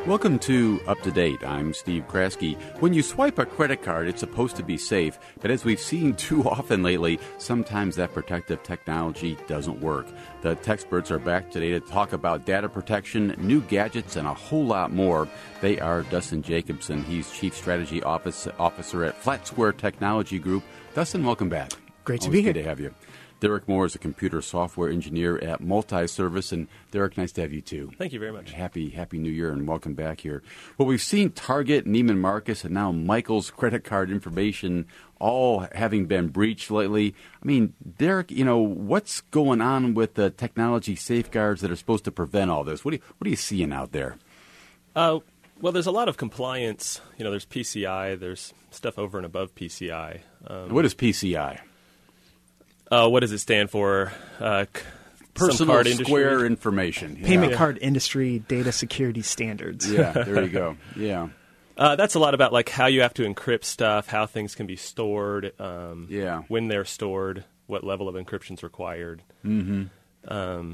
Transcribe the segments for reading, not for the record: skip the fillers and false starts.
Welcome to Up to Date. I'm Steve Kraske. When you swipe a credit card, it's supposed to be safe, but as we've seen too often lately, sometimes that protective technology doesn't work. The Techsperts are back today to talk about data protection, new gadgets, and a whole lot more. They are Dustin Jacobson. He's Chief Strategy Officer at Flat Square Technology Group. Dustin, welcome back. Great to be here. Good to have you. Derek Moore is a computer software engineer at Multiservice. And Derek, nice to have you too. Thank you very much. Happy New Year and welcome back here. Well, we've seen Target, Neiman Marcus, and now Michael's credit card information all having been breached lately. I mean, Derek, what's going on with the technology safeguards that are supposed to prevent all this? What are you seeing out there? Well, there's a lot of compliance. There's PCI. There's stuff over and above PCI. What is PCI? What does it stand for? Personal Square Information. Yeah. Payment card industry data security standards. Yeah, there you go. Yeah. That's a lot about like how you have to encrypt stuff, how things can be stored, when they're stored, what level of encryption is required. Mm-hmm.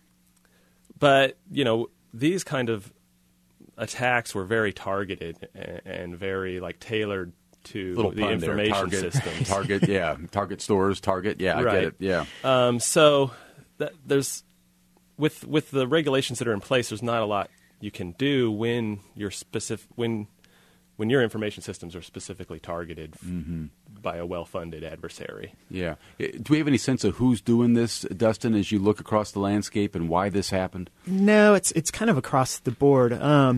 But, these kind of attacks were very targeted and very tailored to the information systems. Target stores, Target, right. I get it, yeah. So there's with the regulations that are in place, there's not a lot you can do when your information systems are specifically targeted by a well-funded adversary. Yeah. Do we have any sense of who's doing this, Dustin, as you look across the landscape and why this happened? No, it's kind of across the board.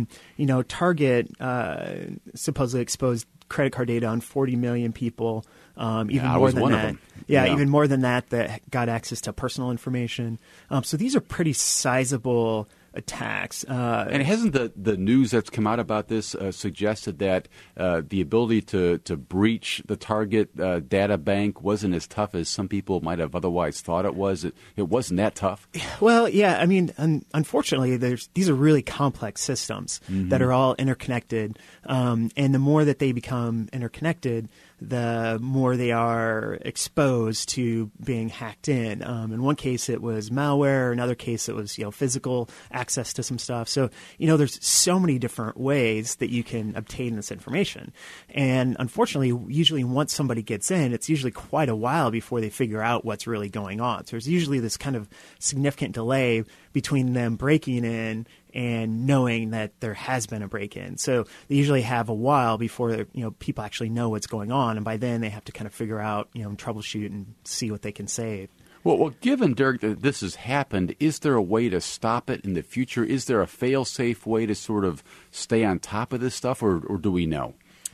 Target supposedly exposed credit card data on 40 million people, even more than that. Even more than that got access to personal information. So these are pretty sizable attacks. And hasn't the news that's come out about this suggested that the ability to breach the Target data bank wasn't as tough as some people might have otherwise thought it was? It wasn't that tough? Well, yeah. I mean, unfortunately, these are really complex systems that are all interconnected. And the more that they become interconnected, the more they are exposed to being hacked in. In one case, it was malware. In another case, it was physical access to some stuff. So there's so many different ways that you can obtain this information. And unfortunately, usually once somebody gets in, it's usually quite a while before they figure out what's really going on. So there's usually this kind of significant delay between them breaking in and knowing that there has been a break-in. So they usually have a while before people actually know what's going on, and by then they have to kind of figure out, troubleshoot and see what they can save. Well, given, Derek, that this has happened, is there a way to stop it in the future? Is there a fail-safe way to sort of stay on top of this stuff, or do we know?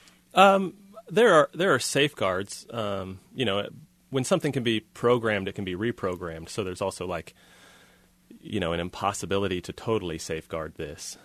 There are safeguards. When something can be programmed, it can be reprogrammed. So there's also an impossibility to totally safeguard this.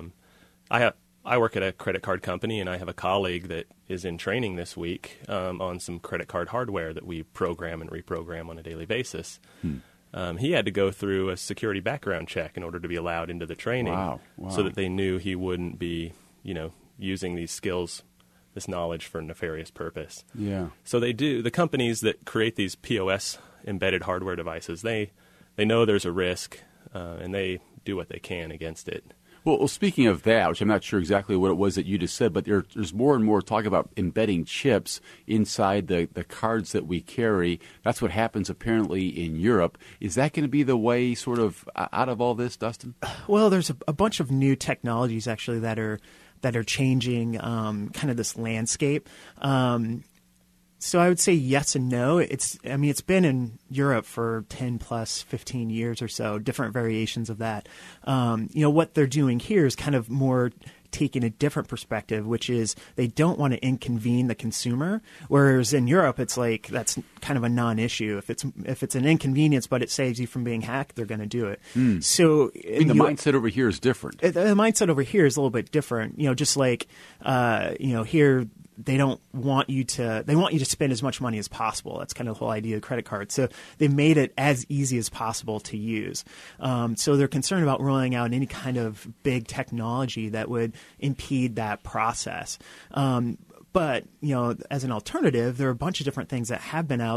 I work at a credit card company, and I have a colleague that is in training this week on some credit card hardware that we program and reprogram on a daily basis. He had to go through a security background check in order to be allowed into the training. Wow. So that they knew he wouldn't be, using these skills, this knowledge for a nefarious purpose. Yeah. So the companies that create these POS embedded hardware devices, they know there's a risk, and they do what they can against it. Well, speaking of that, which I'm not sure exactly what it was that you just said, but there's more and more talk about embedding chips inside the cards that we carry. That's what happens apparently in Europe. Is that going to be the way sort of out of all this, Dustin? Well, there's a bunch of new technologies actually that are changing kind of this landscape. So I would say yes and no. It's been in Europe for 10 plus 15 years or so, different variations of that. What they're doing here is kind of more taking a different perspective, which is they don't want to inconvene the consumer. Whereas in Europe, it's like that's kind of a non-issue. If it's an inconvenience, but it saves you from being hacked, they're going to do it. So the mindset over here is different. The mindset over here is a little bit different. Just like here. They want you to spend as much money as possible. That's kind of the whole idea of credit cards. So they've made it as easy as possible to use. So they're concerned about rolling out any kind of big technology that would impede that process. But, as an alternative, there are a bunch of different things that have been out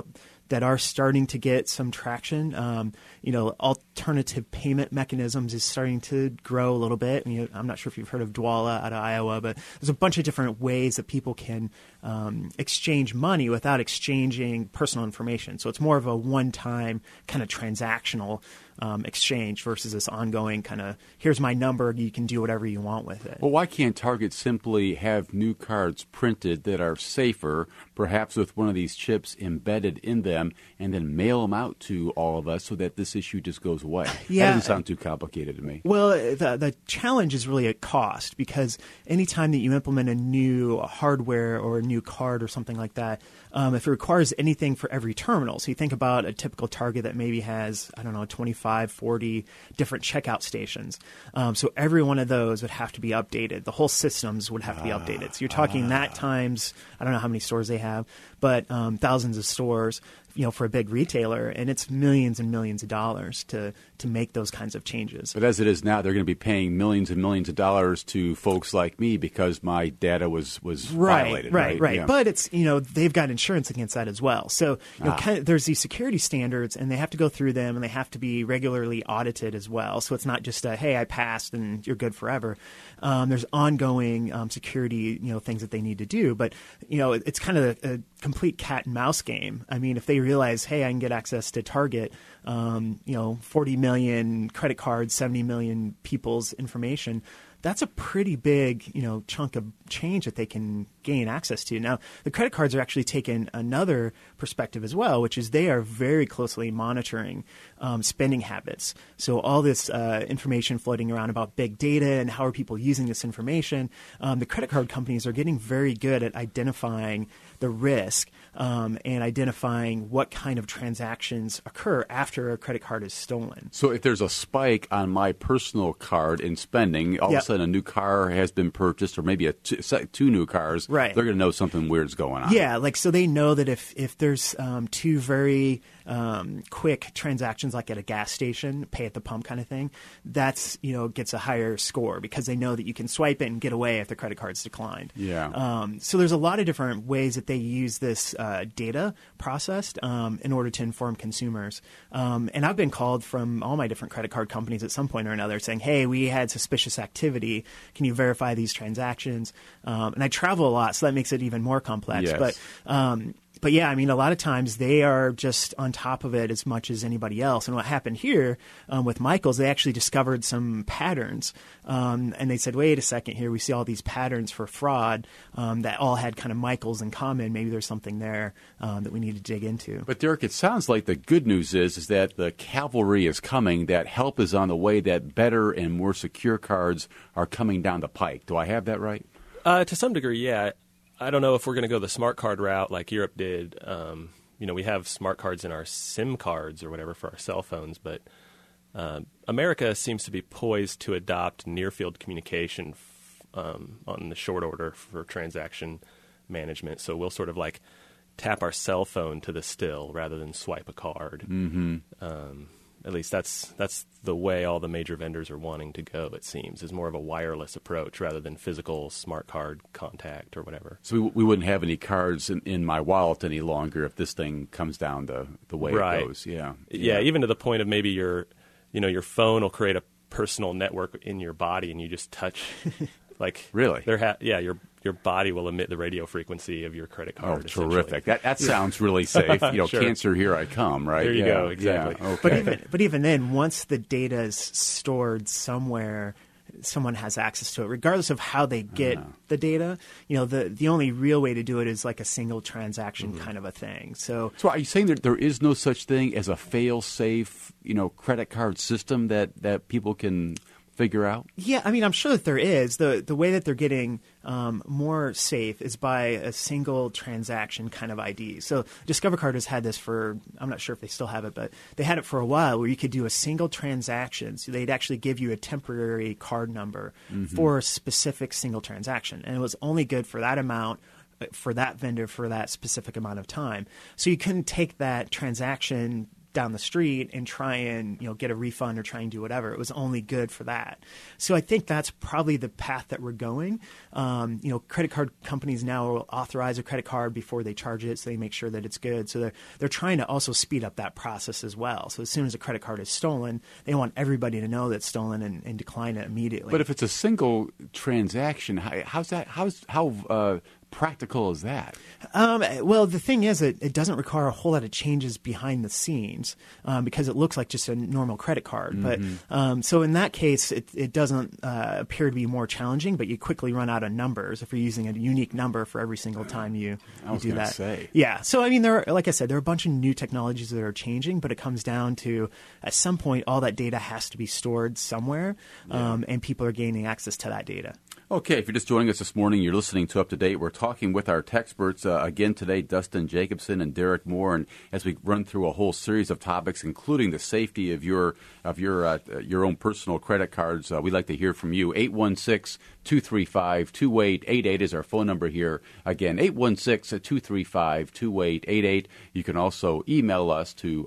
that are starting to get some traction. Alternative payment mechanisms is starting to grow a little bit. I'm not sure if you've heard of Dwolla out of Iowa, but there's a bunch of different ways that people can exchange money without exchanging personal information. So it's more of a one-time kind of transactional exchange versus this ongoing kind of, here's my number, you can do whatever you want with it. Well, why can't Target simply have new cards printed that are safer, perhaps with one of these chips embedded in them, and then mail them out to all of us so that this issue just goes away? Yeah. That doesn't sound too complicated to me. Well, the challenge is really at cost, because anytime that you implement a new hardware or a new card or something like that, if it requires anything for every terminal, so you think about a typical Target that maybe has, 25, 40 different checkout stations. So every one of those would have to be updated. The whole systems would have to be updated. So you're talking that times, I don't know how many stores they have, but thousands of stores, for a big retailer, and it's millions and millions of dollars to make those kinds of changes. But as it is now, they're going to be paying millions and millions of dollars to folks like me because my data was violated. Right. Yeah. But it's, they've got insurance against that as well. So there's these security standards, and they have to go through them, and they have to be regularly audited as well. So it's not just hey, I passed and you're good forever. There's ongoing security, things that they need to do. But, it's kind of a complete cat and mouse game. I mean, if they realize, hey, I can get access to Target, 40 million credit cards, 70 million people's information, that's a pretty big, chunk of change that they can gain access to. Now, the credit cards are actually taking another perspective as well, which is they are very closely monitoring spending habits. So all this information floating around about big data and how are people using this information, the credit card companies are getting very good at identifying the risk and identifying what kind of transactions occur after a credit card is stolen. So if there's a spike on my personal card in spending, all of a sudden a new car has been purchased, or maybe two new cars, right, they're going to know something weird's going on. Yeah, so they know that if there's two very quick transactions, like at a gas station, pay at the pump kind of thing, that's, gets a higher score because they know that you can swipe it and get away if the credit card's declined. Yeah. So there's a lot of different ways that they use this data processed in order to inform consumers. And I've been called from all my different credit card companies at some point or another saying, hey, we had suspicious activity. Can you verify these transactions? And I travel a lot, so that makes it even more complex. Yes. But yeah, a lot of times they are just on top of it as much as anybody else. And what happened here with Michaels, they actually discovered some patterns. And they said, wait a second here, we see all these patterns for fraud that all had kind of Michaels in common. Maybe there's something there that we need to dig into. But Derek, it sounds like the good news is that the cavalry is coming, that help is on the way, that better and more secure cards are coming down the pike. Do I have that right? To some degree, yeah. I don't know if we're going to go the smart card route like Europe did. We have smart cards in our SIM cards or whatever for our cell phones, but America seems to be poised to adopt near-field communication on the short order for transaction management. So we'll sort of tap our cell phone to the still rather than swipe a card. Mm-hmm. At least that's the way all the major vendors are wanting to go, it seems, is more of a wireless approach rather than physical smart card contact or whatever. So we wouldn't have any cards in my wallet any longer if this thing comes down the way it goes. Yeah, even to the point of maybe your phone will create a personal network in your body and you just touch. Really? Your body will emit the radio frequency of your credit card. Oh, terrific! That sounds really safe. Sure. Cancer, here I come. Right? There you go. Exactly. Yeah. Okay. But even then, once the data is stored somewhere, someone has access to it, regardless of how they get the data. The only real way to do it is like a single transaction kind of a thing. So are you saying that there is no such thing as a fail-safe, credit card system that people can figure out? Yeah, I'm sure that there is. The way that they're getting more safe is by a single transaction kind of ID. So Discover Card has had this for, I'm not sure if they still have it, but they had it for a while where you could do a single transaction. So they'd actually give you a temporary card number for a specific single transaction. And it was only good for that amount for that vendor for that specific amount of time. So you couldn't take that transaction down the street and try and get a refund or try and do whatever. It was only good for that. So I think that's probably the path that we're going. Credit card companies now authorize a credit card before they charge it, so they make sure that it's good. So they're trying to also speed up that process as well. So as soon as a credit card is stolen, they want everybody to know that's stolen and decline it immediately. But if it's a single transaction, how practical is that? Well, the thing is, it doesn't require a whole lot of changes behind the scenes because it looks like just a normal credit card. Mm-hmm. But so in that case, it doesn't appear to be more challenging, but you quickly run out of numbers if you're using a unique number for every single time you do that. Say. Yeah. So, like I said, there are a bunch of new technologies that are changing, but it comes down to at some point, all that data has to be stored somewhere, and people are gaining access to that data. Okay, if you're just joining us this morning, you're listening to Up to Date. We're talking with our experts again today, Dustin Jacobson and Derek Moore, and as we run through a whole series of topics, including the safety of your own personal credit cards, we'd like to hear from you. 816-235-2888 is our phone number here. Again, 816-235-2888. You can also email us to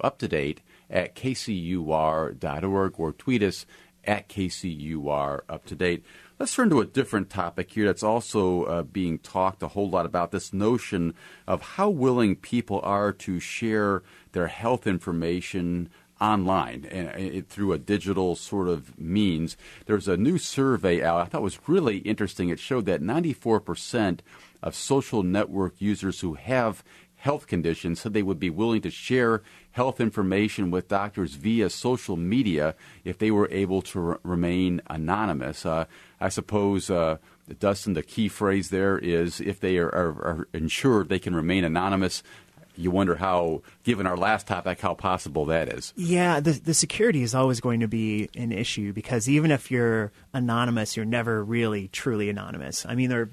uptodate@kcur.org or tweet us at KCUR-UpToDate. Let's turn to a different topic here that's also being talked a whole lot about, this notion of how willing people are to share their health information online and through a digital sort of means. There's a new survey out I thought was really interesting. It showed that 94% of social network users who have health conditions said they would be willing to share health information with doctors via social media if they were able to remain anonymous. I suppose, Dustin, the key phrase there is if they are insured they can remain anonymous. You wonder how, given our last topic, how possible that is. Yeah, the security is always going to be an issue because even if you're anonymous, you're never really truly anonymous. I mean, there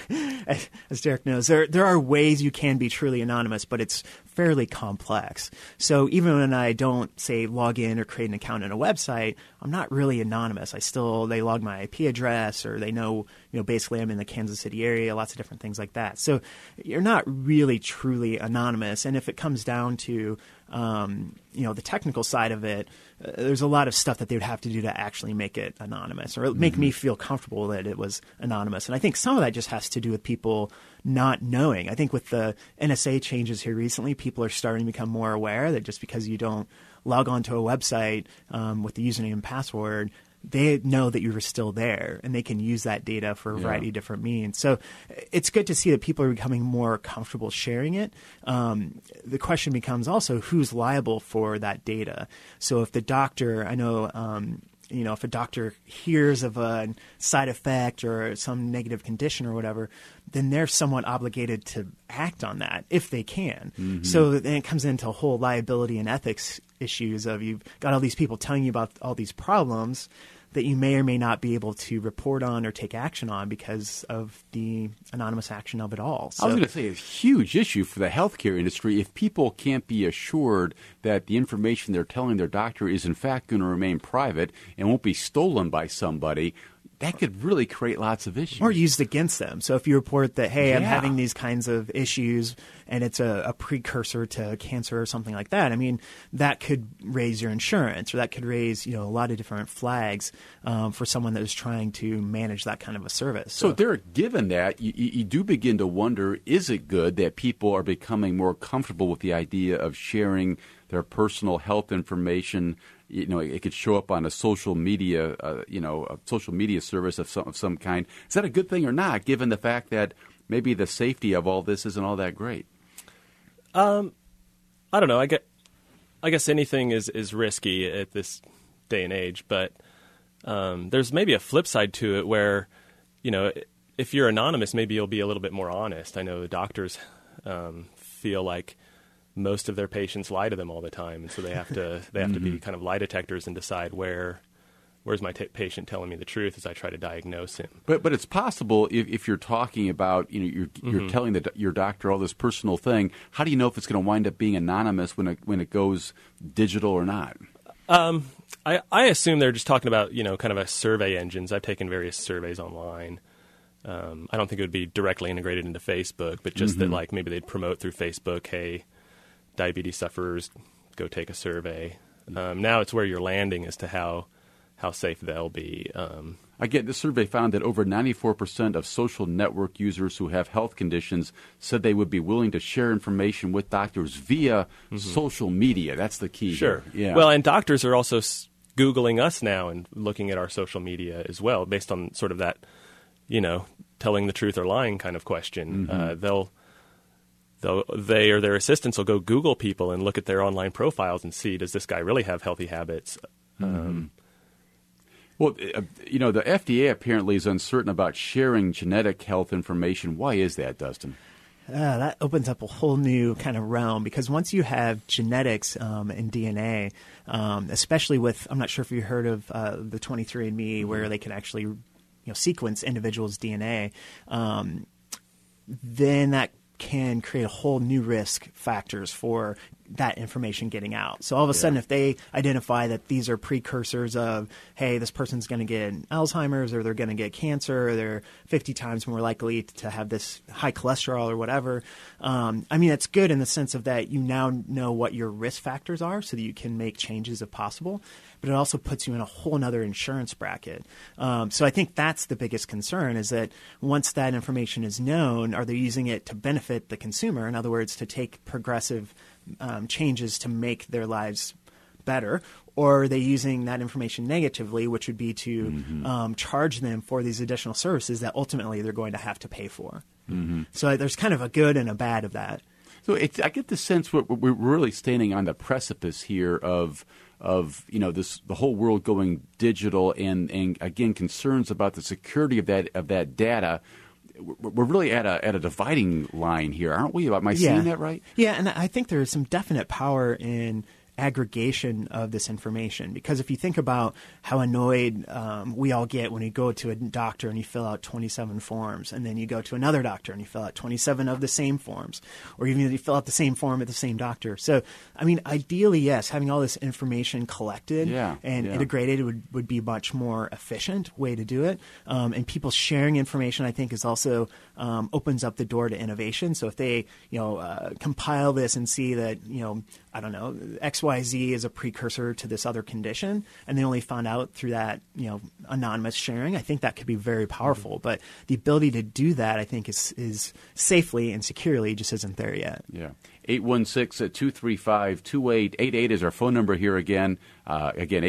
as Derek knows, there are ways you can be truly anonymous, but it's fairly complex. So even when I don't, say, log in or create an account on a website, I'm not really anonymous. They log my IP address, or they know, basically I'm in the Kansas City area, lots of different things like that. So you're not really truly anonymous. And if it comes down to the technical side of it, there's a lot of stuff that they would have to do to actually make it anonymous or make me feel comfortable that it was anonymous. And I think some of that just has to do with people not knowing. I think with the NSA changes here recently, people are starting to become more aware that just because you don't log onto a website with the username and password, they know that you were still there, and they can use that data for a variety of different means. So it's good to see that people are becoming more comfortable sharing it. The question becomes also who's liable for that data. So if the doctor, I know, if a doctor hears of a side effect or some negative condition or whatever, then they're somewhat obligated to act on that if they can. Mm-hmm. So then it comes into a whole liability and ethics issues of you've got all these people telling you about all these problems that you may or may not be able to report on or take action on because of the anonymous action of it all. So, I was going to say it's a huge issue for the healthcare industry. If people can't be assured that the information they're telling their doctor is in fact going to remain private and won't be stolen by somebody, that could really create lots of issues. Or used against them. So if you report that, hey, I'm having these kinds of issues and it's a precursor to cancer or something like that, I mean, that could raise your insurance, or that could raise, a lot of different flags for someone that is trying to manage that kind of a service. So Derek, given that, you do begin to wonder, is it good that people are becoming more comfortable with the idea of sharing their personal health information? It could show up on a social media, a social media service of some kind. Is that a good thing or not, given the fact that maybe the safety of all this isn't all that great? I don't know. I guess anything is risky at this day and age, but there's maybe a flip side to it where, if you're anonymous, maybe you'll be a little bit more honest. I know the doctors feel like most of their patients lie to them all the time, and so they have to be kind of lie detectors and decide where's my patient telling me the truth as I try to diagnose him. But it's possible if you're talking about you're telling your doctor all this personal thing. How do you know if it's going to wind up being anonymous when it goes digital or not? I assume they're just talking about kind of a survey engines. I've taken various surveys online. I don't think it would be directly integrated into Facebook, but just that maybe they'd promote through Facebook, hey, diabetes sufferers go take a survey. Now it's where you're landing as to how safe they'll be. Again, this survey found that over 94% of social network users who have health conditions said they would be willing to share information with doctors via social media. That's the key. Sure. Here. Yeah. Well, and doctors are also Googling us now and looking at our social media as well, based on sort of that, telling the truth or lying kind of question. They or their assistants will go Google people and look at their online profiles and see, does this guy really have healthy habits? Well, the FDA apparently is uncertain about sharing genetic health information. Why is that, Dustin? That opens up a whole new kind of realm, because once you have genetics and DNA, especially with, I'm not sure if you heard of the 23andMe, where they can actually sequence individuals' DNA, then that can create a whole new risk factors for that information getting out. So all of a sudden, if they identify that these are precursors of, hey, this person's going to get Alzheimer's, or they're going to get cancer, or they're 50 times more likely to have this high cholesterol or whatever. It's good in the sense of that you now know what your risk factors are so that you can make changes if possible. But it also puts you in a whole other insurance bracket. So I think that's the biggest concern, is that once that information is known, are they using it to benefit the consumer? In other words, to take progressive changes to make their lives better, or are they using that information negatively, which would be to charge them for these additional services that ultimately they're going to have to pay for? So there's kind of a good and a bad of that. So I get the sense we're really standing on the precipice here of the whole world going digital, and again, concerns about the security of that data. We're really at a dividing line here, aren't we? Am I seeing that right? Yeah, and I think there's some definite power in aggregation of this information, because if you think about how annoyed we all get when you go to a doctor and you fill out 27 forms, and then you go to another doctor and you fill out 27 of the same forms, or even if you fill out the same form at the same doctor. So, ideally, yes, having all this information collected and integrated would be a much more efficient way to do it. And people sharing information, I think, is also opens up the door to innovation. So if they, compile this and see that, XYZ is a precursor to this other condition, and they only found out through that, anonymous sharing, I think that could be very powerful. But the ability to do that, I think, is safely and securely just isn't there yet. Yeah. 816-235-2888 is our phone number here again. Again,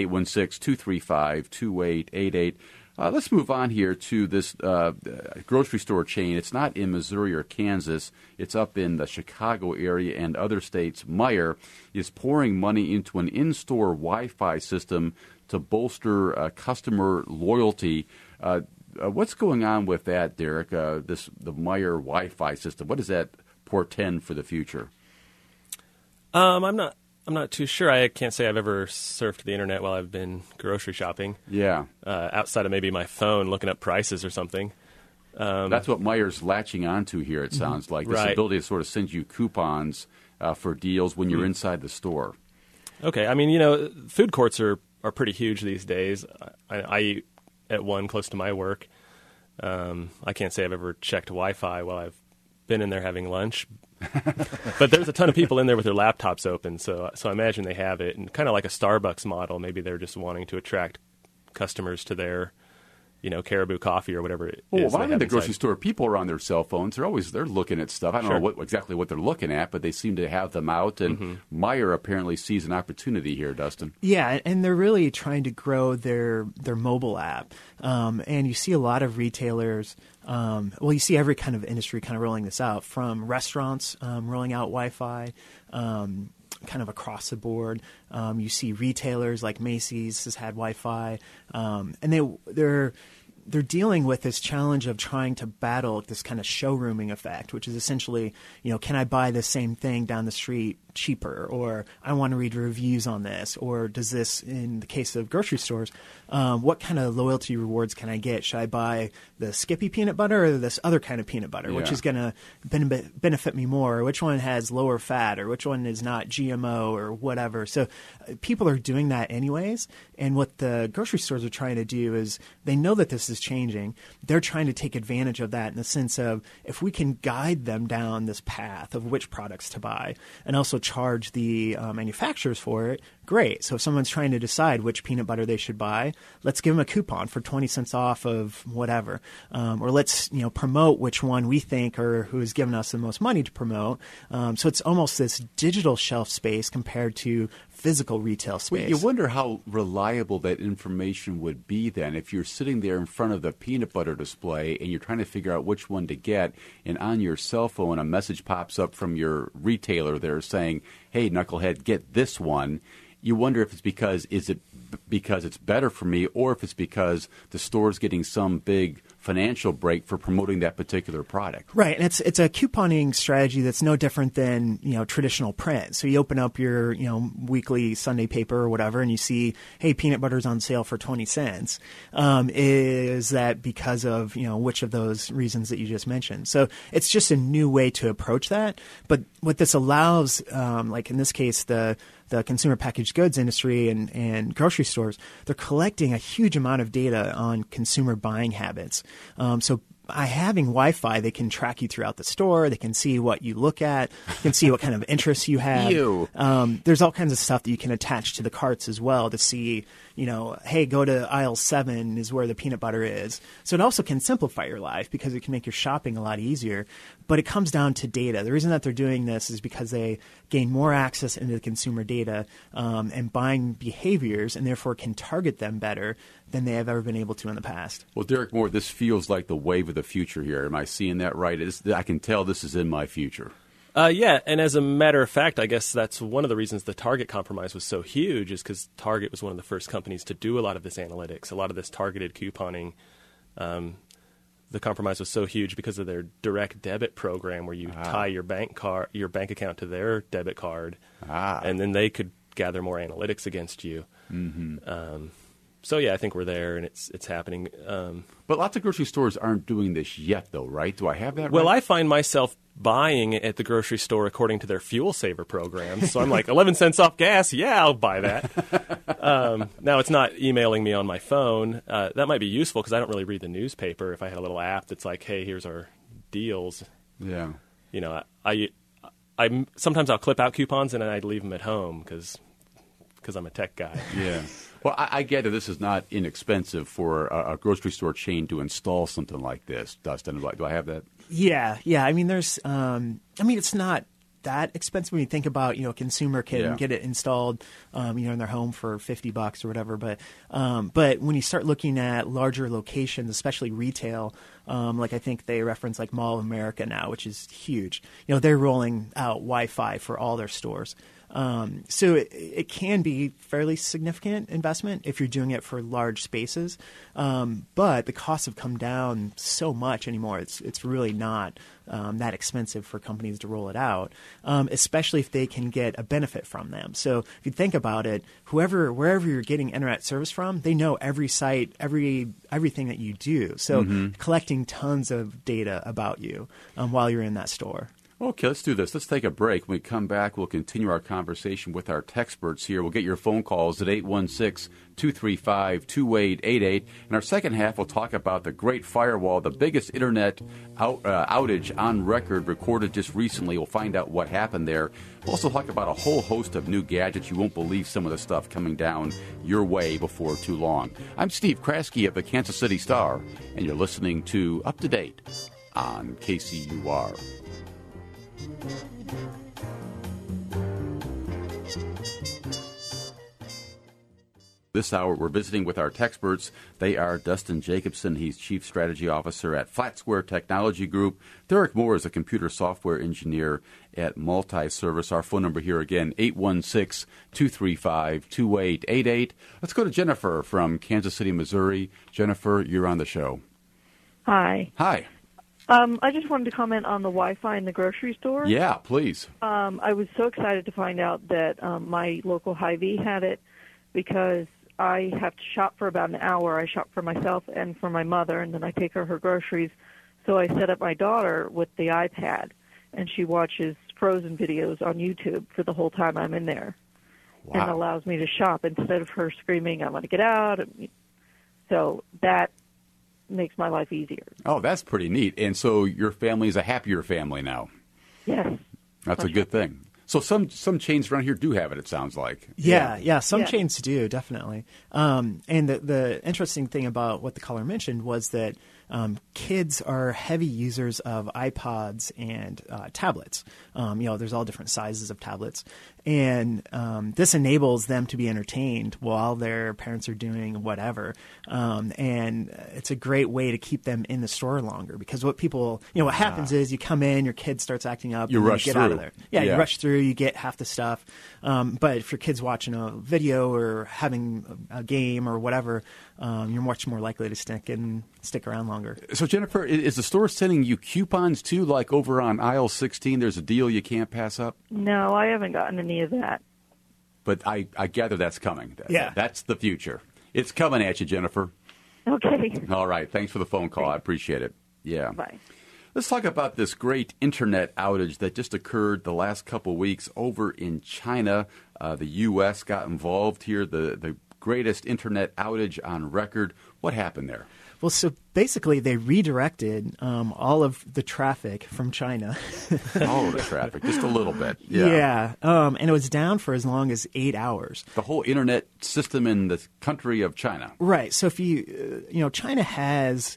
816-235-2888. Let's move on here to this grocery store chain. It's not in Missouri or Kansas. It's up in the Chicago area and other states. Meijer is pouring money into an in-store Wi-Fi system to bolster customer loyalty. What's going on with that, Derek? The Meijer Wi-Fi system. What does that portend for the future? I'm not too sure. I can't say I've ever surfed the internet while I've been grocery shopping. Yeah. Outside of maybe my phone looking up prices or something. That's what Meijer's latching onto here, it sounds like. This ability to sort of send you coupons for deals when you're inside the store. Okay. Food courts are pretty huge these days. I eat at one close to my work. I can't say I've ever checked Wi-Fi while I've been in there having lunch. But there's a ton of people in there with their laptops open, so I imagine they have it. And kind of like a Starbucks model, maybe they're just wanting to attract customers to their, Caribou coffee or whatever it is. Well, I'm in the grocery store. People are on their cell phones. They're looking at stuff. I don't know exactly what they're looking at, but they seem to have them out. And Meijer apparently sees an opportunity here, Dustin. Yeah, and they're really trying to grow their mobile app. And you see a lot of retailers. You see every kind of industry kind of rolling this out, from restaurants rolling out Wi-Fi, kind of across the board. You see retailers like Macy's has had Wi-Fi, and they're dealing with this challenge of trying to battle this kind of showrooming effect, which is essentially, can I buy the same thing down the street cheaper, or I want to read reviews on this, or does this, in the case of grocery stores, what kind of loyalty rewards can I get? Should I buy the Skippy peanut butter or this other kind of peanut butter, which is going to benefit me more, or which one has lower fat, or which one is not GMO or whatever? So people are doing that anyways, and what the grocery stores are trying to do is they know that this is changing. They're trying to take advantage of that in the sense of, if we can guide them down this path of which products to buy, and also charge the manufacturers for it, great. So if someone's trying to decide which peanut butter they should buy, let's give them a coupon for 20 cents off of whatever. Or let's promote which one we think or who has given us the most money to promote. So it's almost this digital shelf space compared to physical retail space. Well, you wonder how reliable that information would be then if you're sitting there in front of the peanut butter display and you're trying to figure out which one to get, and on your cell phone a message pops up from your retailer there saying, hey, knucklehead, get this one. You wonder if it's because it's better for me, or if it's because the store's getting some big financial break for promoting that particular product. Right, and it's a couponing strategy that's no different than traditional print. So you open up your weekly Sunday paper or whatever, and you see, hey, peanut butter's on sale for 20 cents. Is that because of which of those reasons that you just mentioned? So it's just a new way to approach that. But what this allows, like in this case, the consumer packaged goods industry and grocery stores, they're collecting a huge amount of data on consumer buying habits. So by having Wi-Fi, they can track you throughout the store. They can see what you look at. They can see what kind of interests you have. There's all kinds of stuff that you can attach to the carts as well to see, hey, go to aisle 7 is where the peanut butter is. So it also can simplify your life because it can make your shopping a lot easier. But it comes down to data. The reason that they're doing this is because they gain more access into the consumer data and buying behaviors, and therefore can target them better than they have ever been able to in the past. Well, Derek Moore, this feels like the wave of the future here. Am I seeing that right? I can tell this is in my future. Yeah, and as a matter of fact, I guess that's one of the reasons the Target compromise was so huge, is because Target was one of the first companies to do a lot of this analytics, a lot of this targeted couponing. The compromise was so huge because of their direct debit program, where you tie your bank account to their debit card, and then they could gather more analytics against you. Mm-hmm. So yeah, I think we're there, and it's happening. But lots of grocery stores aren't doing this yet, though, right? Do I have that right? Well, I find myself buying at the grocery store according to their fuel saver program. So I'm like, 11 cents off gas, yeah, I'll buy that. Now, it's not emailing me on my phone. That might be useful because I don't really read the newspaper. If I had a little app that's like, hey, here's our deals. Yeah. I sometimes I'll clip out coupons and then I'd leave them at home because I'm a tech guy. Yeah. Well, I get that this is not inexpensive for a grocery store chain to install something like this, Dustin. Do I have that? Yeah. I mean, it's not that expensive when you think about, a consumer can get it installed, in their home for $50 or whatever. But when you start looking at larger locations, especially retail, like I think they reference like Mall of America now, which is huge. They're rolling out Wi-Fi for all their stores. So it can be fairly significant investment if you're doing it for large spaces. But the costs have come down so much anymore. It's really not that expensive for companies to roll it out, especially if they can get a benefit from them. So if you think about it, wherever you're getting internet service from, they know every site, everything that you do. So collecting tons of data about you while you're in that store. Okay, let's do this. Let's take a break. When we come back, we'll continue our conversation with our Techsperts here. We'll get your phone calls at 816-235-2888. In our second half, we'll talk about the Great Firewall, the biggest internet outage on record recorded just recently. We'll find out what happened there. We'll also talk about a whole host of new gadgets. You won't believe some of the stuff coming down your way before too long. I'm Steve Kraske of the Kansas City Star, and you're listening to Up to Date on KCUR. This hour, we're visiting with our Techsperts. They are Dustin Jacobson. He's Chief Strategy Officer at Flat Square Technology Group. Derek Moore is a computer software engineer at Multi-Service. Our phone number here again, 816-235-2888. Let's go to Jennifer from Kansas City, Missouri. Jennifer, you're on the show. Hi. Hi. I just wanted to comment on the Wi-Fi in the grocery store. Yeah, please. I was so excited to find out that my local Hy-Vee had it because I have to shop for about an hour. I shop for myself and for my mother, and then I take her groceries. So I set up my daughter with the iPad, and she watches Frozen videos on YouTube for the whole time I'm in there. Wow. And allows me to shop instead of her screaming, I want to get out. So that makes my life easier. Oh, that's pretty neat. And so your family is a happier family now. Yes. That's a good thing. So some chains around here do have it, it sounds like. Yeah, some Yeah. chains do, definitely. And the interesting thing about what the caller mentioned was that kids are heavy users of iPods and tablets. There's all different sizes of tablets. And this enables them to be entertained while their parents are doing whatever. And it's a great way to keep them in the store longer, because what happens is you come in, your kid starts acting up, You and then rush get out of through. there. Yeah, Yeah. you rush through, you get half the stuff. But if your kid's watching a video or having a game or whatever, you're much more likely to stick around longer. So, Jennifer, is the store sending you coupons, too, like over on aisle 16, there's a deal you can't pass up? No, I haven't gotten any of that. But I gather that's coming. Yeah. That's the future. It's coming at you, Jennifer. Okay. All right. Thanks for the phone call. I appreciate it. Yeah. Bye. Let's talk about this great internet outage that just occurred the last couple weeks over in China. The U.S. got involved here, the greatest internet outage on record. What happened there? Well, so basically they redirected all of the traffic from China. All the traffic, just a little bit. Yeah. And it was down for as long as 8 hours. The whole internet system in the country of China. Right. So if China has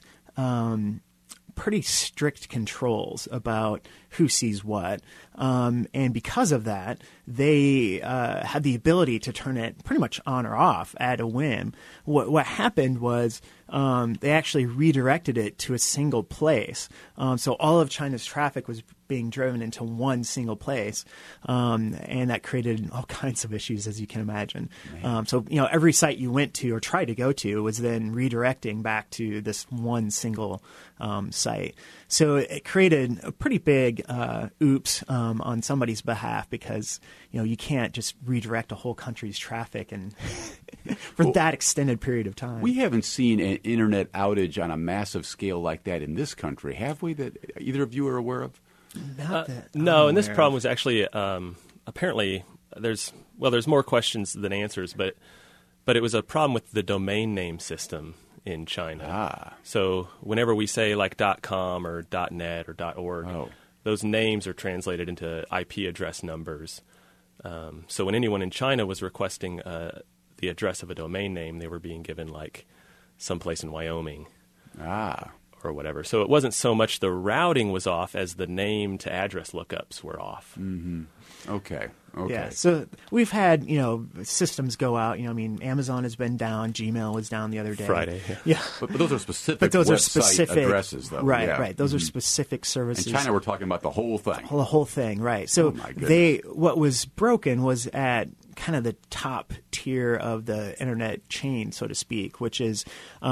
pretty strict controls about who sees what. And because of that, they had the ability to turn it pretty much on or off at a whim. What happened was they actually redirected it to a single place. So all of China's traffic was being driven into one single place. And that created all kinds of issues, as you can imagine. So every site you went to or tried to go to was then redirecting back to this one single site. So it created a pretty big oops on somebody's behalf, because you can't just redirect a whole country's traffic and for that extended period of time. We haven't seen an internet outage on a massive scale like that in this country, have we? That either of you are aware of? Not that No, I'm and this aware problem of. was actually apparently there's more questions than answers, but it was a problem with the domain name system in China. So whenever we say like .com or .net or .org, those names are translated into IP address numbers. So when anyone in China was requesting the address of a domain name, they were being given like someplace in Wyoming. Or whatever. So it wasn't so much the routing was off as the name to address lookups were off. Mm-hmm. Okay. Yeah, so we've had, systems go out. Amazon has been down. Gmail was down the other day. Friday. Yeah. But those are specific website addresses, though. Right, Yeah. right. Those are specific services. In China, we're talking about the whole thing. The whole thing, right. So my goodness. what was broken was at kind of the top tier of the internet chain, so to speak, which is,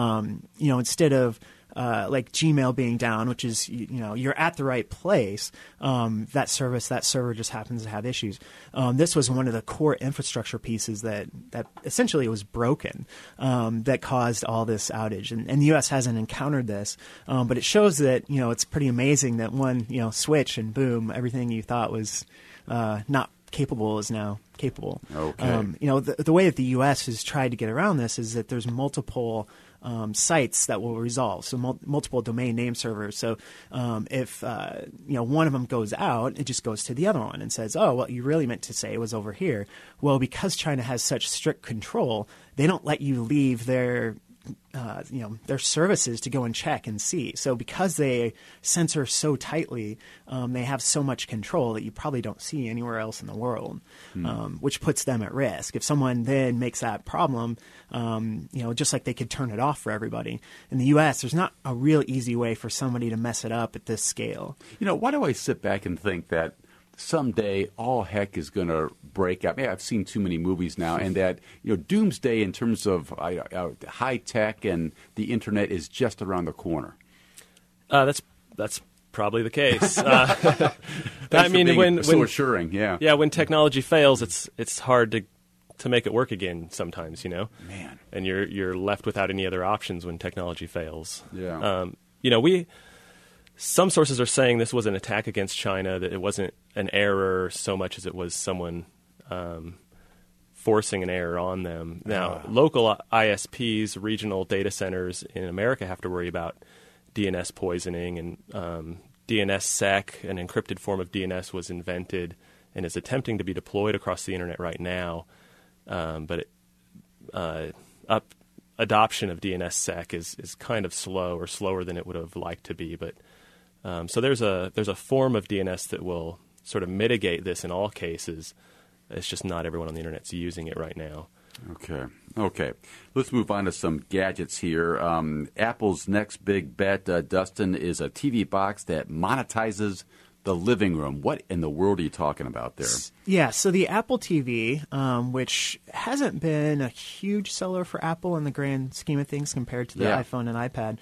instead of like Gmail being down, which is, you're at the right place, that server just happens to have issues. This was one of the core infrastructure pieces that essentially was broken, that caused all this outage. And the U.S. hasn't encountered this, but it shows that, it's pretty amazing that one, switch and boom, everything you thought was not capable is now capable. Okay. The way that the U.S. has tried to get around this is that there's multiple sites that will resolve, so multiple domain name servers. So if one of them goes out, it just goes to the other one and says, "Oh, what you really meant to say was over here." Well, because China has such strict control, they don't let you leave their services to go and check and see. So because they censor so tightly, they have so much control that you probably don't see anywhere else in the world, which puts them at risk. If someone then makes that problem, just like they could turn it off for everybody. In the U.S., there's not a real easy way for somebody to mess it up at this scale. Why do I sit back and think that someday all heck is going to break out? I've seen too many movies now, and that doomsday in terms of high tech and the internet is just around the corner. That's probably the case. When so assuring, yeah, when technology fails, it's hard to make it work again sometimes, Man. And you're left without any other options when technology fails. Yeah. Some sources are saying this was an attack against China, that it wasn't an error so much as it was someone forcing an error on them. Now, local ISPs, regional data centers in America have to worry about DNS poisoning, and DNSSEC, an encrypted form of DNS, was invented and is attempting to be deployed across the internet right now. But adoption of DNSSEC is kind of slow, or slower than it would have liked to be. But so there's a form of DNS that will sort of mitigate this in all cases. It's just not everyone on the internet's using it right now. Okay. Let's move on to some gadgets here. Apple's next big bet, Dustin, is a TV box that monetizes the living room. What in the world are you talking about there? Yeah, so the Apple TV, which hasn't been a huge seller for Apple in the grand scheme of things compared to the iPhone and iPad.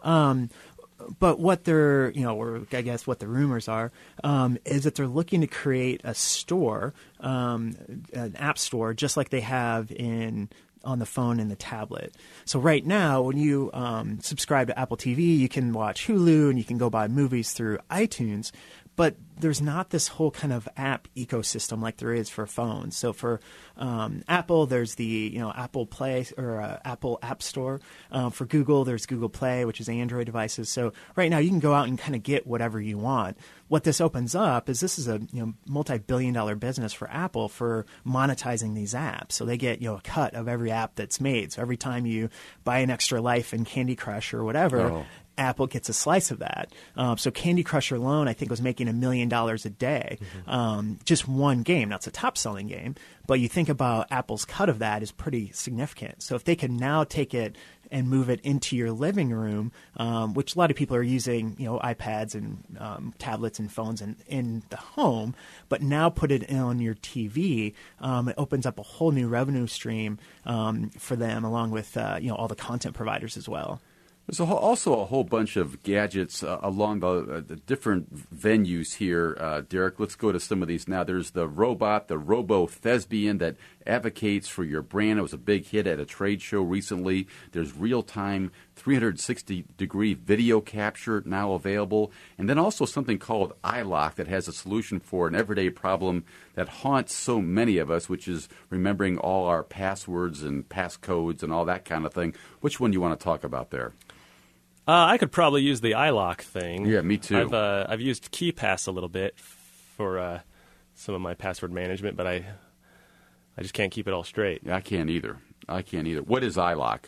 But what they're, or I guess what the rumors are, is that they're looking to create a store, an app store, just like they have on the phone and the tablet. So right now, when you subscribe to Apple TV, you can watch Hulu and you can go buy movies through iTunes. But there's not this whole kind of app ecosystem like there is for phones. So for Apple, there's the Apple Play or Apple App Store. For Google, there's Google Play, which is Android devices. So right now, you can go out and kind of get whatever you want. What this opens up is this is a multi-billion-dollar business for Apple for monetizing these apps. So they get a cut of every app that's made. So every time you buy an extra life in Candy Crush or whatever, Apple gets a slice of that. So Candy Crush alone, I think, was making $1 million a day. Just one game. Now, it's a top-selling game, but you think about Apple's cut of that is pretty significant. So if they can now take it and move it into your living room, which a lot of people are using, iPads and tablets and phones in the home, but now put it on your TV, it opens up a whole new revenue stream for them, along with all the content providers as well. There's also a whole bunch of gadgets along the different venues here, Derek. Let's go to some of these now. There's the robot, the Robo-Thespian, that advocates for your brand. It was a big hit at a trade show recently. There's real-time 360-degree video capture now available. And then also something called iLock that has a solution for an everyday problem that haunts so many of us, which is remembering all our passwords and passcodes and all that kind of thing. Which one do you want to talk about there? I could probably use the iLock thing. Yeah, me too. I've used KeePass a little bit for some of my password management, but I just can't keep it all straight. Yeah, I can't either. What is iLock?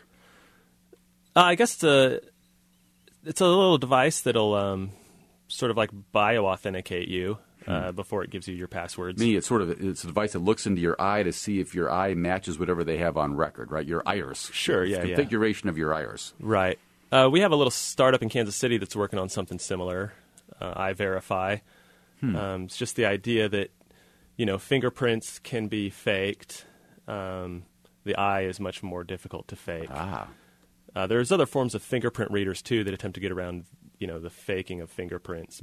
I guess it's a little device that'll sort of like bio-authenticate you before it gives you your passwords. It's a device that looks into your eye to see if your eye matches whatever they have on record, right? Your iris. Sure, yeah. Configuration of your iris. Right. We have a little startup in Kansas City that's working on something similar, iVerify. It's just the idea that, fingerprints can be faked. The eye is much more difficult to fake. There's other forms of fingerprint readers, too, that attempt to get around, the faking of fingerprints.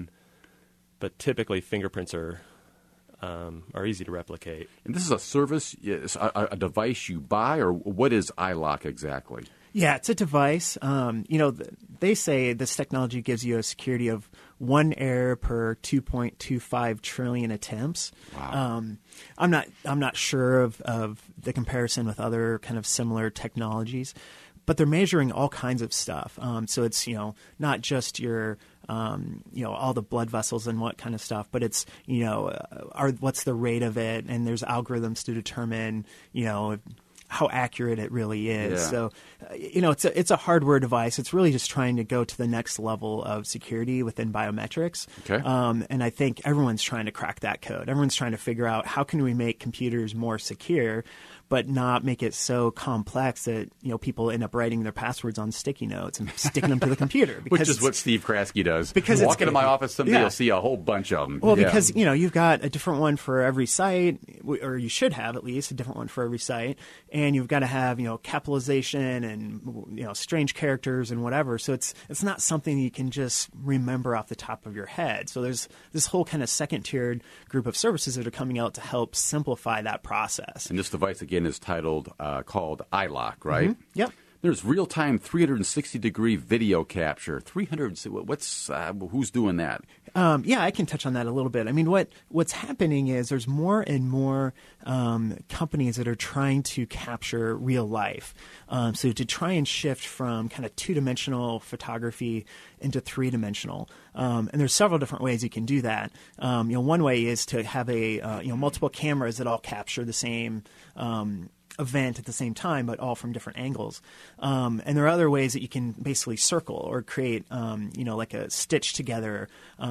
But typically, fingerprints are easy to replicate. And this is a service, a device you buy, or what is iLock exactly? Yeah, it's a device. They say this technology gives you a security of 1 error per 2.25 trillion attempts. Wow. I'm not sure of the comparison with other kind of similar technologies, but they're measuring all kinds of stuff. So it's not just your all the blood vessels and what kind of stuff, but it's what's the rate of it, and there's algorithms to determine how accurate it really is. Yeah. So, it's a hardware device. It's really just trying to go to the next level of security within biometrics. Okay. And I think everyone's trying to crack that code. Everyone's trying to figure out how can we make computers more secure, but not make it so complex that people end up writing their passwords on sticky notes and sticking them to the computer. Which is what Steve Kraske does. Because walk into my office someday, you'll see a whole bunch of them. Well, because you've got a different one for every site, or you should have at least a different one for every site, and you've got to have capitalization and strange characters and whatever. So it's not something you can just remember off the top of your head. So there's this whole kind of second-tiered group of services that are coming out to help simplify that process. And this device again is called iLock, right? Mm-hmm. Yep. There's real-time 360-degree video capture. Who's doing that? Yeah, I can touch on that a little bit. I mean, what's happening is there's more and more companies that are trying to capture real life. So to try and shift from kind of two-dimensional photography into three-dimensional. And there's several different ways you can do that. One way is to have multiple cameras that all capture the same event at the same time, but all from different angles. And there are other ways that you can basically circle or create, like a stitch together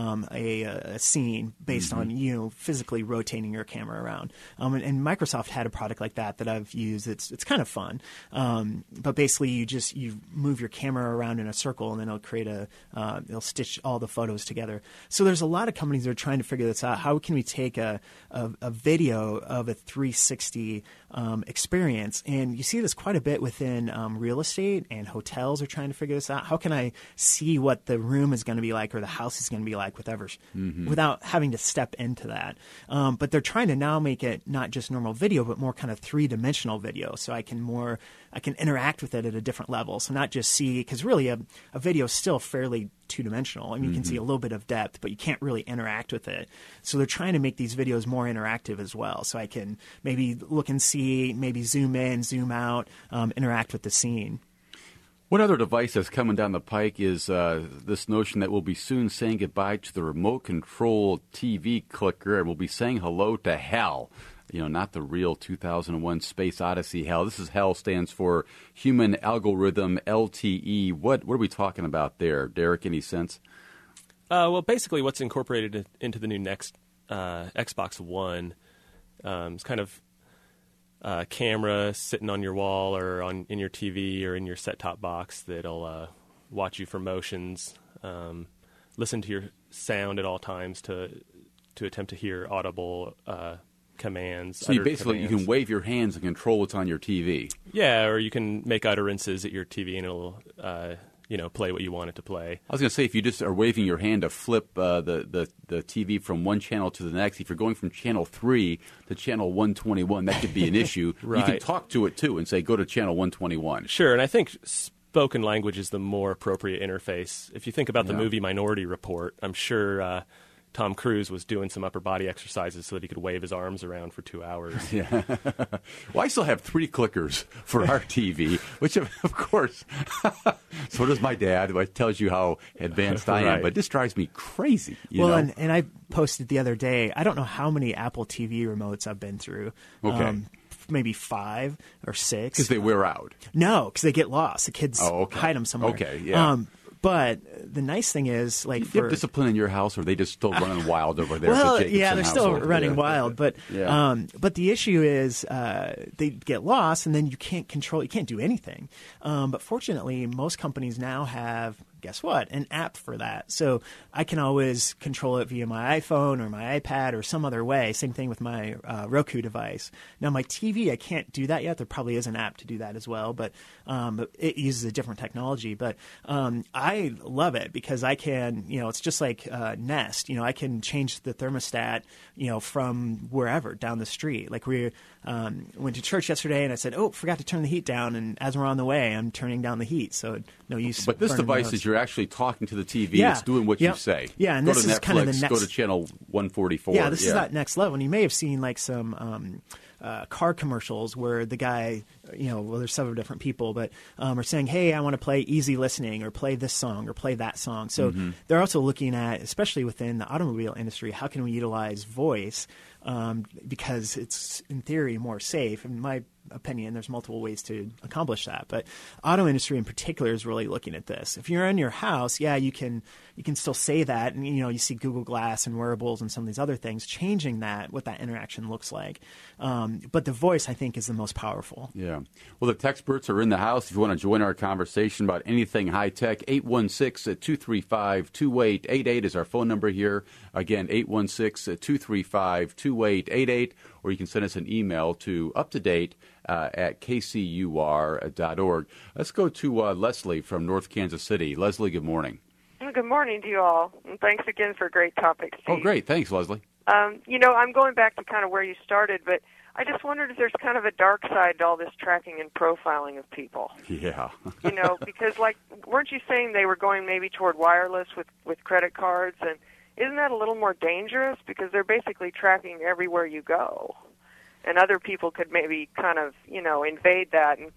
a scene based on physically rotating your camera around. And Microsoft had a product like that I've used. It's kind of fun, but basically you move your camera around in a circle, and then it'll stitch all the photos together. So there's a lot of companies that are trying to figure this out. How can we take a video of a 360 experience? And you see this quite a bit within real estate, and hotels are trying to figure this out. How can I see what the room is going to be like or the house is going to be like without having to step into that? But they're trying to now make it not just normal video, but more kind of three-dimensional video, so I can interact with it at a different level. So not just see, because really a video is still fairly two-dimensional. I mean, you can see a little bit of depth, but you can't really interact with it. So they're trying to make these videos more interactive as well, so I can maybe look and see, maybe zoom in, zoom out, interact with the scene. One other device that's coming down the pike is this notion that we'll be soon saying goodbye to the remote control TV clicker, and we'll be saying hello to HAL. Not the real 2001 Space Odyssey HAL. This is HAL stands for Human Algorithm, LTE. What are we talking about there? Derek, any sense? Well, basically what's incorporated into the new next Xbox One is kind of camera sitting on your wall or in your TV or in your set-top box that'll watch you for motions, listen to your sound at all times to attempt to hear audible commands. So you can wave your hands and control what's on your TV. Yeah, or you can make utterances at your TV and it'll play what you want it to play. I was going to say, if you just are waving your hand to flip the TV from one channel to the next, if you're going from channel 3 to channel 121, that could be an issue. Right. You can talk to it, too, and say, go to channel 121. Sure, and I think spoken language is the more appropriate interface. If you think about the movie Minority Report, I'm sure Tom Cruise was doing some upper body exercises so that he could wave his arms around for 2 hours. Yeah. Well, I still have 3 clickers for our TV, which, of course, so does my dad, which tells you how advanced I am. But this drives me crazy. And I posted the other day, I don't know how many Apple TV remotes I've been through. Okay. Maybe 5 or 6. Because they wear out. No, because they get lost. The kids hide them somewhere. Okay, yeah. But the nice thing is, like, you have discipline in your house, or are they just still running wild over there? Well, at the Jacobson they're still household? running wild. But but the issue is they get lost, and then you can't do anything. But fortunately, most companies now have, guess what, an app for that. So I can always control it via my iPhone or my iPad or some other way. Same thing with my Roku device. Now, my TV, I can't do that yet. There probably is an app to do that as well, but it uses a different technology. But I love it because I can, it's just like Nest. I can change the thermostat, from wherever down the street. Like we went to church yesterday, and I said, forgot to turn the heat down. And as we're on the way, I'm turning down the heat. So no use. But this device is you're actually talking to the TV. It's doing what you say. Yeah, and go this to is Netflix, kind of the next. Go to channel 144. Yeah, this is that next level. And you may have seen like some car commercials where the guy, there's several different people, but are saying, hey, I want to play easy listening or play this song or play that song. So they're also looking at, especially within the automobile industry, how can we utilize voice because it's, in theory, more safe. In my opinion, there's multiple ways to accomplish that. But auto industry in particular is really looking at this. If you're in your house, you can still say that. And, you see Google Glass and wearables and some of these other things changing that, what that interaction looks like. But the voice, I think, is the most powerful. Yeah. Well, the Techsperts are in the house. If you want to join our conversation about anything high-tech, 816-235-2888 is our phone number here. Again, 816-235-2888. Or you can send us an email to uptodate at kcur.org. Let's go to Leslie from North Kansas City. Leslie, good morning. Good morning to you all, and thanks again for great topics, Steve. Oh, great. Thanks, Leslie. I'm going back to kind of where you started, but I just wondered if there's kind of a dark side to all this tracking and profiling of people. Yeah. Because, weren't you saying they were going maybe toward wireless with credit cards? And isn't that a little more dangerous? Because they're basically tracking everywhere you go. And other people could maybe kind of, invade that and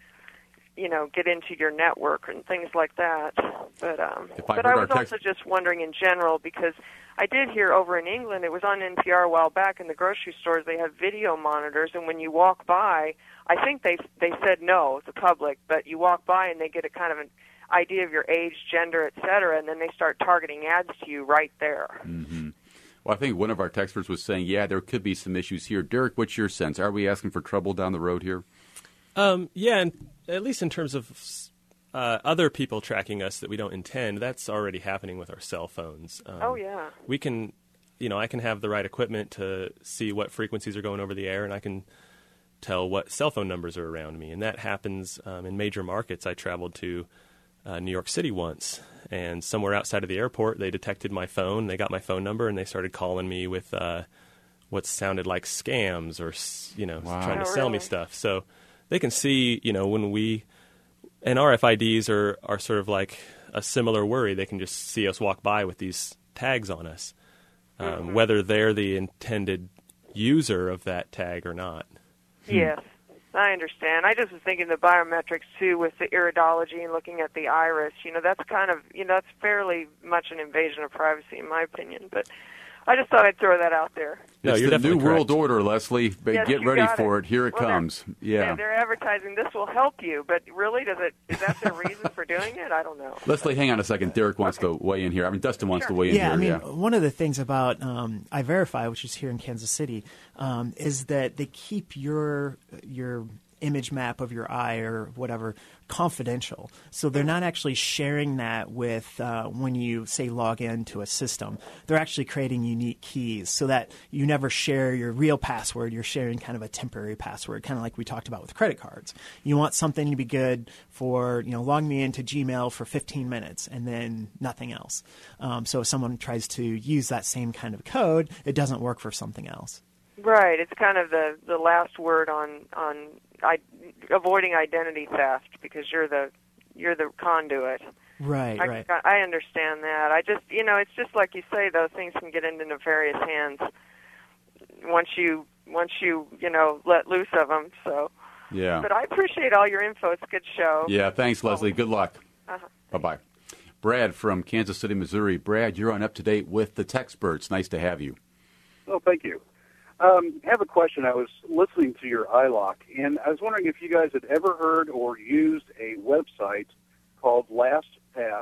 get into your network and things like that. But I was also just wondering in general, because I did hear over in England, it was on NPR a while back, in the grocery stores they have video monitors, and when you walk by, I think they said no, the public, but you walk by and they get a kind of an idea of your age, gender, et cetera, and then they start targeting ads to you right there. Mm-hmm. Well, I think one of our texters was saying, there could be some issues here. Derek, what's your sense? Are we asking for trouble down the road here? Yeah, and at least in terms of other people tracking us that we don't intend, that's already happening with our cell phones. We can, I can have the right equipment to see what frequencies are going over the air, and I can tell what cell phone numbers are around me. And that happens in major markets. I traveled to New York City once, and somewhere outside of the airport, they detected my phone, they got my phone number, and they started calling me with what sounded like scams or, trying to sell me stuff. So they can see, and RFIDs are sort of like a similar worry. They can just see us walk by with these tags on us, whether they're the intended user of that tag or not. Yes, I understand. I just was thinking the biometrics, too, with the iridology and looking at the iris. That's kind of, that's fairly much an invasion of privacy, in my opinion. But I just thought I'd throw that out there. No, it's the new world order, Leslie. Yes, get ready for it. Here it comes. They're advertising this will help you, but really, is that their reason for doing it? I don't know. Leslie, hang on a second. Derek wants to weigh in here. Dustin wants to weigh in here. One of the things about iVerify, which is here in Kansas City, is that they keep your image map of your eye or whatever confidential. So they're not actually sharing that with when you, say, log into a system. They're actually creating unique keys so that you never share your real password. You're sharing kind of a temporary password, kind of like we talked about with credit cards. You want something to be good for, log me into Gmail for 15 minutes and then nothing else. So if someone tries to use that same kind of code, it doesn't work for something else. Right. It's kind of the last word on avoiding identity theft because you're the conduit. Right. I understand that. I just it's just like you say, those things can get into nefarious hands once you let loose of them. So. Yeah. But I appreciate all your info. It's a good show. Yeah. Thanks, Leslie. Good luck. Bye-bye. Brad from Kansas City, Missouri. Brad, you're on Up to Date with the Techsperts. Nice to have you. Oh, thank you. I have a question. I was listening to your iLock, and I was wondering if you guys had ever heard or used a website called LastPass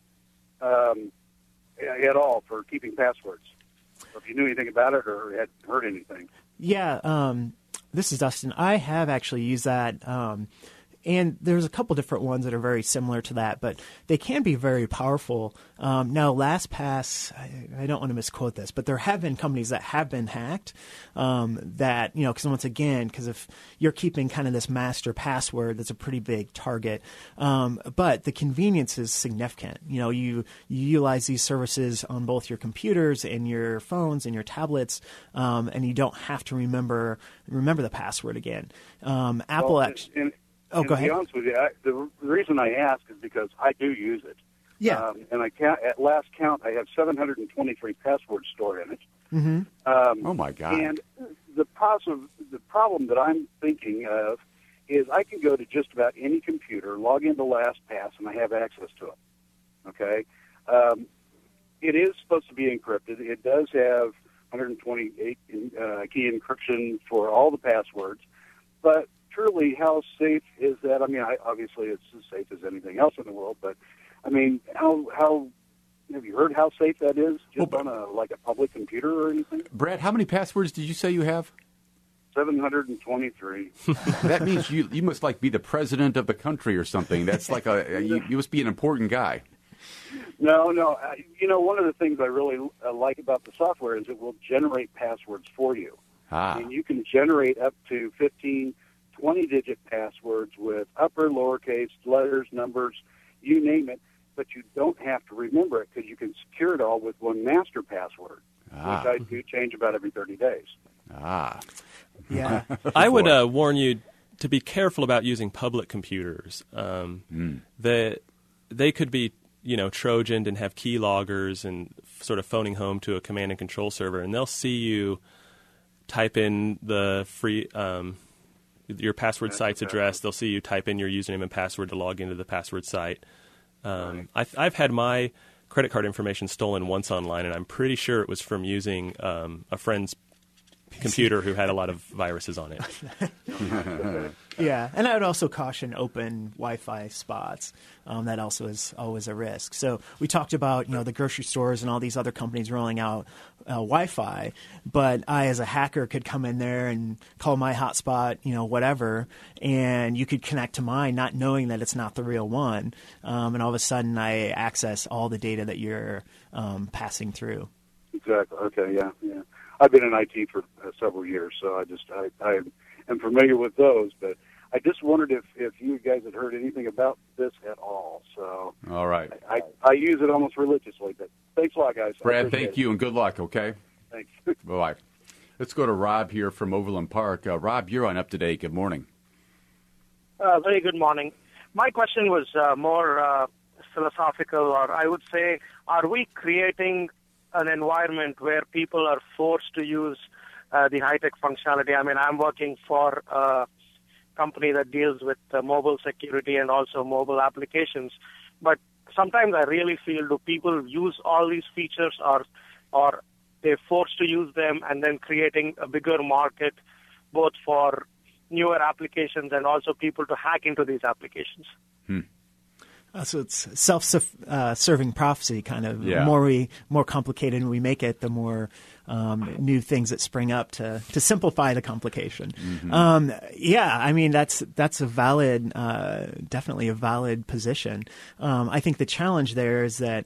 at all for keeping passwords. So if you knew anything about it or had heard anything. Yeah, this is Dustin. I have actually used that. And there's a couple different ones that are very similar to that, but they can be very powerful. Now, LastPass, I don't want to misquote this, but there have been companies that have been hacked that, because once again, because if you're keeping kind of this master password, that's a pretty big target. But the convenience is significant. You utilize these services on both your computers and your phones and your tablets, and you don't have to remember the password again. Apple actually... Oh, go ahead. To be honest with you, the reason I ask is because I do use it. Yeah. And at last count, I have 723 passwords stored in it. Mm-hmm. Oh, my God. And the problem that I'm thinking of is I can go to just about any computer, log into LastPass, and I have access to it. Okay? It is supposed to be encrypted. It does have 128 key encryption for all the passwords. But truly, how safe is that? I mean, obviously it's as safe as anything else in the world, but I mean, how have you heard how safe that is just on a public computer or anything? Brad, how many passwords did you say you have? 723. That means you must be the president of the country or something. That's like you must be an important guy. No. One of the things I really like about the software is it will generate passwords for you. And you can generate up to 15 20-digit passwords with upper, lowercase, letters, numbers, you name it, but you don't have to remember it because you can secure it all with one master password, which I do change about every 30 days. Ah. Yeah. I would warn you to be careful about using public computers. They could be, Trojaned and have keyloggers and sort of phoning home to a command and control server, and they'll see you type in the free your password site's address. They'll see you type in your username and password to log into the password site. I've had my credit card information stolen once online, and I'm pretty sure it was from using a friend's computer who had a lot of viruses on it. Yeah, and I would also caution open Wi-Fi spots. That also is always a risk. So we talked about the grocery stores and all these other companies rolling out Wi-Fi, but I as a hacker could come in there and call my hotspot, whatever, and you could connect to mine not knowing that it's not the real one, and all of a sudden I access all the data that you're passing through. Exactly. Okay. Yeah. I've been in IT for several years, so I am familiar with those. But I just wondered if you guys had heard anything about this at all. So all right, I use it almost religiously. But thanks a lot, guys. Brad, thank you, and good luck. Okay. Thanks. Bye. Let's go to Rob here from Overland Park. Rob, you're on Up to Date. Good morning. Very good morning. My question was more philosophical, or I would say, are we creating an environment where people are forced to use the high-tech functionality? I mean, I'm working for a company that deals with mobile security and also mobile applications, but sometimes I really feel, do people use all these features, or they're forced to use them and then creating a bigger market both for newer applications and also people to hack into these applications? So it's self-serving prophecy, kind of. Yeah. The more complicated we make it, the more new things that spring up to simplify the complication. I mean that's a valid, definitely a valid position. I think the challenge there is that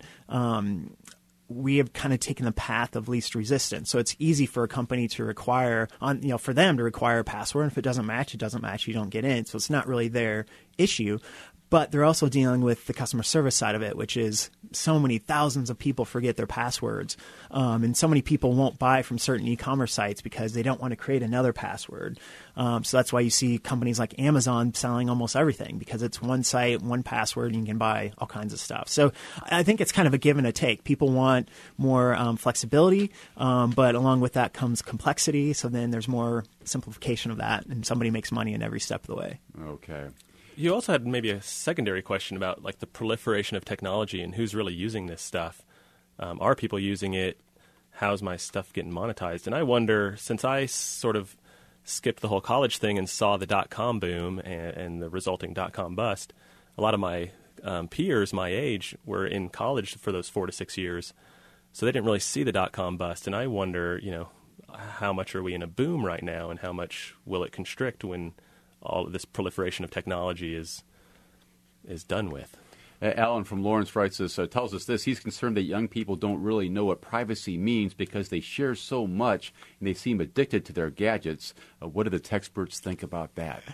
we have kind of taken the path of least resistance. So it's easy for a company to require for them to require a password. And if it doesn't match, it doesn't match. You don't get in. So it's not really their issue. But they're also dealing with the customer service side of it, which is so many thousands of people forget their passwords. And so many people won't buy from certain e-commerce sites because they don't want to create another password. So that's why you see companies like Amazon selling almost everything, because it's one site, one password, and you can buy all kinds of stuff. So I think it's kind of a give and a take. People want more flexibility, but along with that comes complexity. So then there's more simplification of that, and somebody makes money in every step of the way. Okay. You also had maybe a secondary question about like the proliferation of technology and who's really using this stuff. Are people using it? How's my stuff getting monetized? And I wonder, since I sort of skipped the whole college thing and saw the dot-com boom and the resulting dot-com bust, a lot of my peers my age were in college for those 4 to 6 years, so they didn't really see the dot-com bust. And I wonder, how much are we in a boom right now, and how much will it constrict when all of this proliferation of technology is done with? Alan from Lawrence writes this, tells us this. He's concerned that young people don't really know what privacy means because they share so much and they seem addicted to their gadgets. What do the tech experts think about that?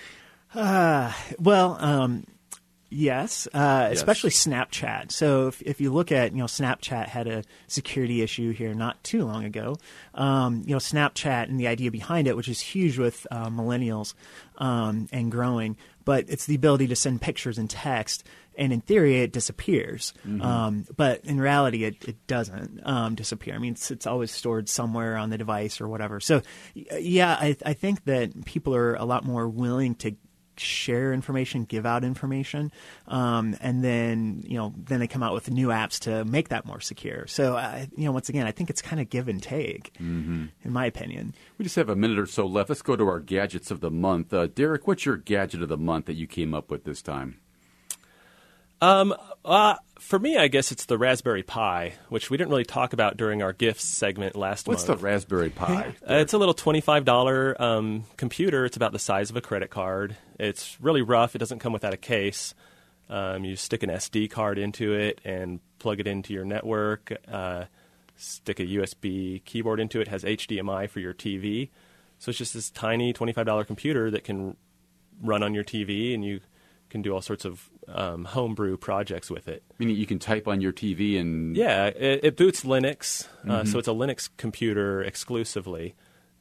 Yes, especially Snapchat. So if you look at, Snapchat had a security issue here not too long ago. Snapchat and the idea behind it, which is huge with millennials and growing, but it's the ability to send pictures and text, and in theory it disappears. But in reality it doesn't disappear. I mean, it's always stored somewhere on the device or whatever. So yeah, I think that people are a lot more willing to share information, give out information, and then they come out with new apps to make that more secure. So once again, I think it's kind of give and take, in my opinion. We just have a minute or so left. Let's go to our gadgets of the month. Derek, what's your gadget of the month that you came up with this time? For me, I guess it's the Raspberry Pi, which we didn't really talk about during our gifts segment last month. What's the Raspberry Pi? It's a little $25 computer. It's about the size of a credit card. It's really rough. It doesn't come without a case. You stick an SD card into it and plug it into your network. Stick a USB keyboard into it. Has HDMI for your TV. So it's just this tiny $25 computer that can run on your TV, and you can do all sorts of homebrew projects with it. Meaning you can type on your TV and... Yeah, it boots Linux, so it's a Linux computer exclusively.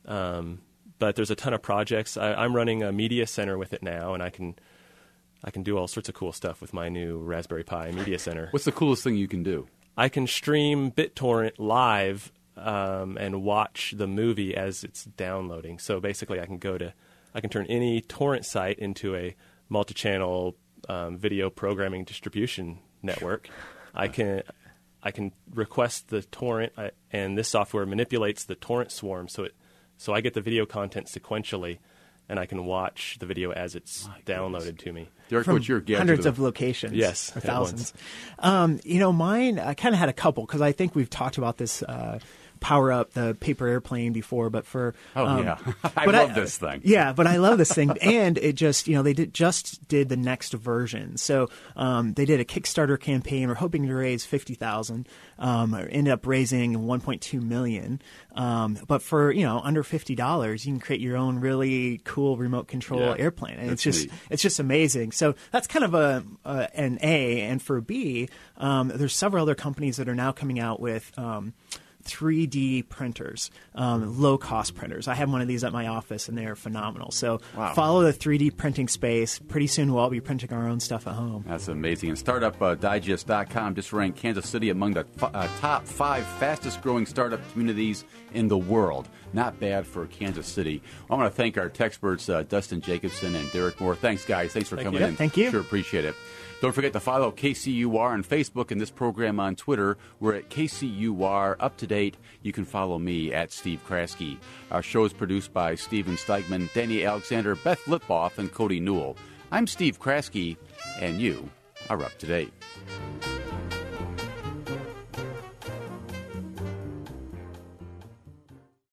But there's a ton of projects. I'm running a media center with it now, and I can do all sorts of cool stuff with my new Raspberry Pi Media Center. What's the coolest thing you can do? I can stream BitTorrent live and watch the movie as it's downloading. So basically, I can turn any torrent site into a multi-channel video programming distribution network. I can request the torrent, and this software manipulates the torrent swarm, so I get the video content sequentially, and I can watch the video as it's downloaded to me. Derek, From what's your gadget hundreds of locations. Yes, or at thousands. Mine, I kind of had a couple, because I think we've talked about this Power Up, the paper airplane before, but for... yeah. I love this thing. Yeah, but I love this thing. And it just, they just did the next version. So they did a Kickstarter campaign. We're hoping to raise $50,000. Ended up raising $1.2 million. But for, under $50, you can create your own really cool remote control airplane. And it's just amazing. So that's kind of an A. And for B, there's several other companies that are now coming out with 3D printers, low-cost printers. I have one of these at my office, and they are phenomenal. So follow the 3D printing space. Pretty soon we'll all be printing our own stuff at home. That's amazing. And StartupDigest.com just ranked Kansas City among the top 5 fastest-growing startup communities in the world. Not bad for Kansas City. I want to thank our tech experts, Dustin Jacobson and Derek Moore. Thanks, guys. Thanks for coming in. Thank you. Sure appreciate it. Don't forget to follow KCUR on Facebook and this program on Twitter. We're at KCUR Up to Date. You can follow me at Steve Kraske. Our show is produced by Steven Steigman, Danny Alexander, Beth Lipboff, and Cody Newell. I'm Steve Kraske, and you are up to date.